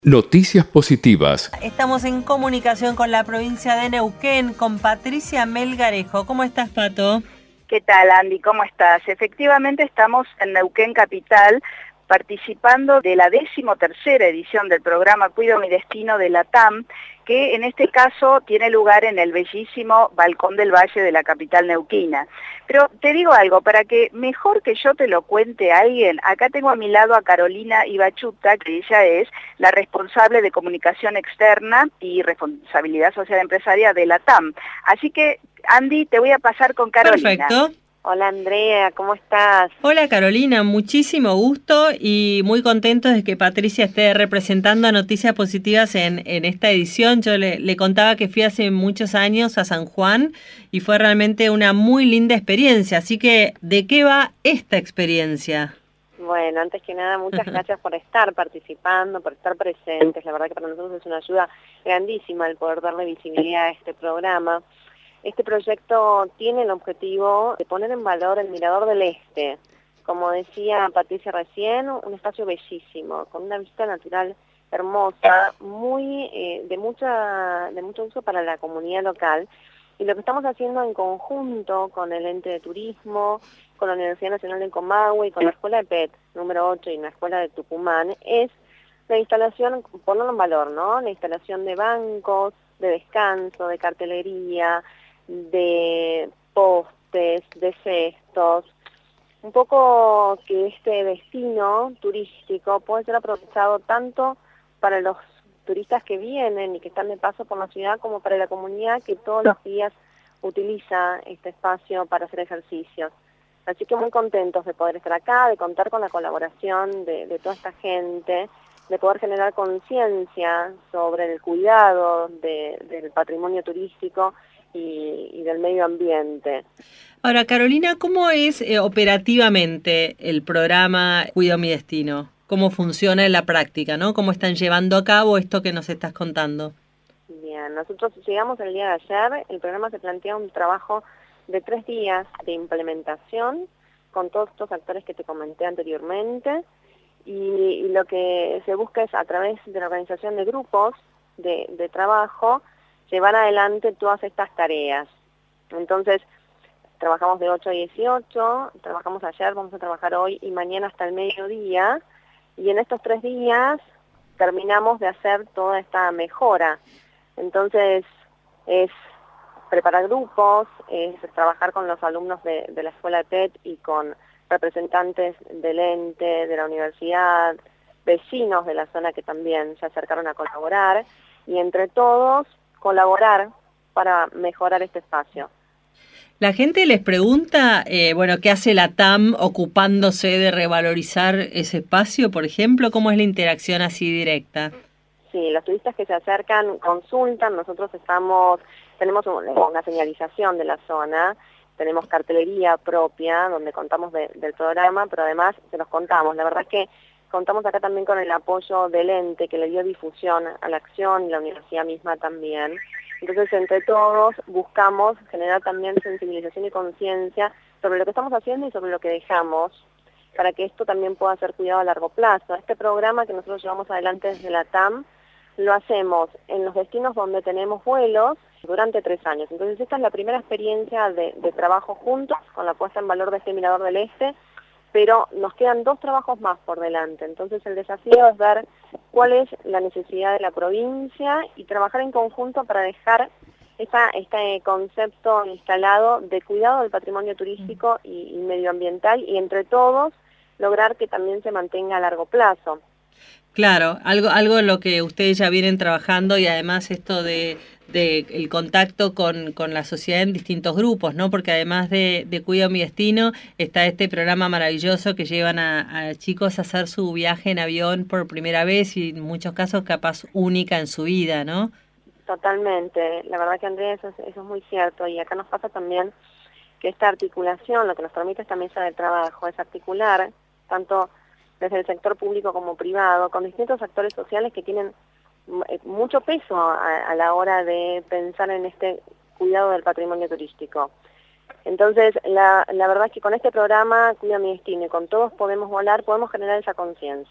Noticias positivas. Estamos en comunicación con la provincia de Neuquén, con Patricia Melgarejo. ¿Cómo estás, Pato? ¿Qué tal, Andy? ¿Cómo estás? Efectivamente estamos en Neuquén Capital participando de la 13ª edición del programa Cuido mi Destino de la TAM, que en este caso tiene lugar en el bellísimo Balcón del Valle de la capital neuquina. Pero te digo algo, para que mejor que yo te lo cuente a alguien, acá tengo a mi lado a Carolina Ibachuta, que ella es la responsable de comunicación externa y responsabilidad social empresaria de la TAM. Así que, Andy, te voy a pasar con Carolina. Perfecto. Hola Andrea, ¿cómo estás? Hola Carolina, muchísimo gusto y muy contentos de que Patricia esté representando a Noticias Positivas en esta edición. Yo le contaba que fui hace muchos años a San Juan y fue realmente una muy linda experiencia. Así que, ¿de qué va esta experiencia? Bueno, antes que nada, muchas gracias por estar participando, por estar presentes. La verdad que para nosotros es una ayuda grandísima el poder darle visibilidad a este programa. Este proyecto tiene el objetivo de poner en valor el Mirador del Este. Como decía Patricia recién, un espacio bellísimo, con una vista natural hermosa, muy de mucho uso para la comunidad local. Y lo que estamos haciendo en conjunto con el ente de turismo, con la Universidad Nacional de Comahue y con la Escuela de PET número 8 y la Escuela de Tucumán, es la instalación, ponerlo en valor, ¿no? La instalación de bancos, de descanso, de cartelería, de postes, de cestos, un poco que este destino turístico puede ser aprovechado tanto para los turistas que vienen y que están de paso por la ciudad como para la comunidad que todos los días utiliza este espacio para hacer ejercicios. Así que muy contentos de poder estar acá, de contar con la colaboración de toda esta gente, de poder generar conciencia sobre el cuidado del patrimonio turístico y del medio ambiente. Ahora, Carolina, ¿cómo es operativamente el programa Cuido mi Destino? ¿Cómo funciona en la práctica, ¿no? ¿Cómo están llevando a cabo esto que nos estás contando? Bien, nosotros llegamos el día de ayer, el programa se plantea un trabajo de 3 días de implementación con todos estos actores que te comenté anteriormente y lo que se busca es a través de la organización de grupos de trabajo llevar adelante todas estas tareas. Entonces, trabajamos de 8 a 18, trabajamos ayer, vamos a trabajar hoy y mañana hasta el mediodía, y en estos 3 días terminamos de hacer toda esta mejora. Entonces, es preparar grupos, es trabajar con los alumnos de la Escuela de PET y con representantes del ente, de la universidad, vecinos de la zona que también se acercaron a colaborar, y entre todos colaborar para mejorar este espacio. La gente les pregunta, ¿qué hace la TAM ocupándose de revalorizar ese espacio, por ejemplo? ¿Cómo es la interacción así directa? Sí, los turistas que se acercan consultan, nosotros tenemos una señalización de la zona, tenemos cartelería propia donde contamos del programa, pero además se los contamos. La verdad es que contamos acá también con el apoyo del ente que le dio difusión a la acción y la universidad misma también. Entonces, entre todos buscamos generar también sensibilización y conciencia sobre lo que estamos haciendo y sobre lo que dejamos, para que esto también pueda ser cuidado a largo plazo. Este programa que nosotros llevamos adelante desde la TAM, lo hacemos en los destinos donde tenemos vuelos durante 3 años. Entonces, esta es la primera experiencia de trabajo juntos con la puesta en valor de este Mirador del Este, pero nos quedan 2 trabajos más por delante. Entonces el desafío es ver cuál es la necesidad de la provincia y trabajar en conjunto para dejar este concepto instalado de cuidado del patrimonio turístico y medioambiental, y entre todos lograr que también se mantenga a largo plazo. Claro, algo en lo que ustedes ya vienen trabajando, y además esto de el contacto con la sociedad en distintos grupos, ¿no? Porque además de Cuido mi Destino, está este programa maravilloso que llevan a chicos a hacer su viaje en avión por primera vez y en muchos casos capaz única en su vida, ¿no? Totalmente, la verdad que Andrea, eso es muy cierto, y acá nos pasa también que esta articulación, lo que nos permite esta mesa de trabajo, es articular tanto desde el sector público como privado, con distintos actores sociales que tienen mucho peso a la hora de pensar en este cuidado del patrimonio turístico. Entonces, la verdad es que con este programa, Cuida mi Destino, y con Todos Podemos Volar, podemos generar esa conciencia.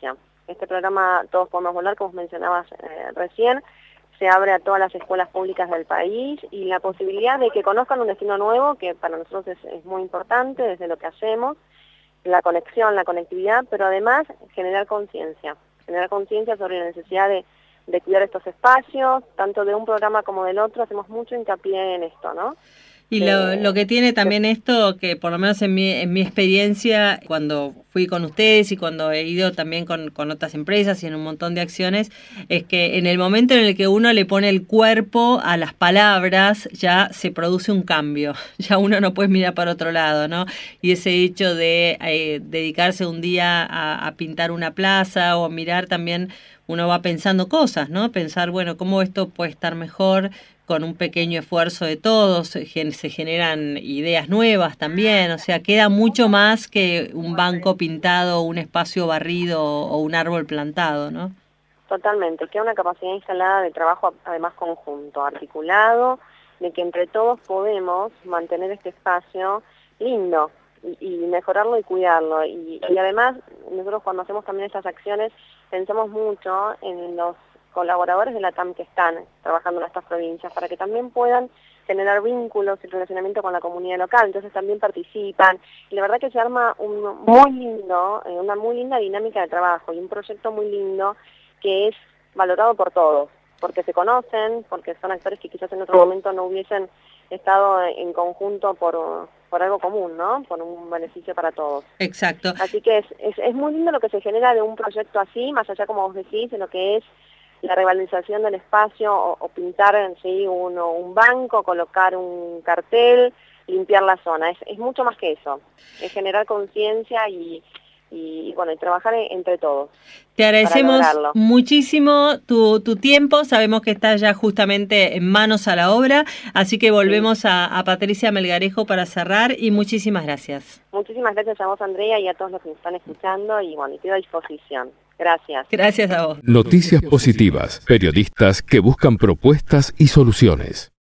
Este programa Todos Podemos Volar, como mencionabas recién, se abre a todas las escuelas públicas del país y la posibilidad de que conozcan un destino nuevo, que para nosotros es muy importante desde lo que hacemos, la conexión, la conectividad, pero además generar conciencia sobre la necesidad de cuidar estos espacios, tanto de un programa como del otro, hacemos mucho hincapié en esto, ¿no? Y lo que tiene también esto, que por lo menos en mi experiencia, cuando fui con ustedes y cuando he ido también con otras empresas y en un montón de acciones, es que en el momento en el que uno le pone el cuerpo a las palabras, ya se produce un cambio, ya uno no puede mirar para otro lado, ¿no? Y ese hecho de dedicarse un día a pintar una plaza o mirar también, uno va pensando cosas, ¿no? Pensar, bueno, cómo esto puede estar mejor con un pequeño esfuerzo de todos, se generan ideas nuevas también, o sea, queda mucho más que un banco pintado, un espacio barrido o un árbol plantado, ¿no? Totalmente, queda una capacidad instalada de trabajo además conjunto, articulado, de que entre todos podemos mantener este espacio lindo y mejorarlo y cuidarlo. Y además, nosotros cuando hacemos también estas acciones, pensamos mucho en los colaboradores de la TAM que están trabajando en estas provincias, para que también puedan generar vínculos y relacionamiento con la comunidad local, entonces también participan, y la verdad que se arma una muy linda dinámica de trabajo, y un proyecto muy lindo que es valorado por todos, porque se conocen, porque son actores que quizás en otro momento no hubiesen estado en conjunto por algo común, ¿no? Por un beneficio para todos. Exacto. Así que es muy lindo lo que se genera de un proyecto así, más allá, como vos decís, de lo que es la revalorización del espacio o pintar en sí un banco, colocar un cartel, limpiar la zona. Es mucho más que eso. Es generar conciencia y bueno, y trabajar entre todos. Te agradecemos muchísimo tu tiempo. Sabemos que estás ya justamente en manos a la obra, así que volvemos a Patricia Melgarejo para cerrar y muchísimas gracias. Muchísimas gracias a vos, Andrea, y a todos los que nos están escuchando, y bueno, quedo a disposición. Gracias. Gracias a vos. Noticias positivas. Periodistas que buscan propuestas y soluciones.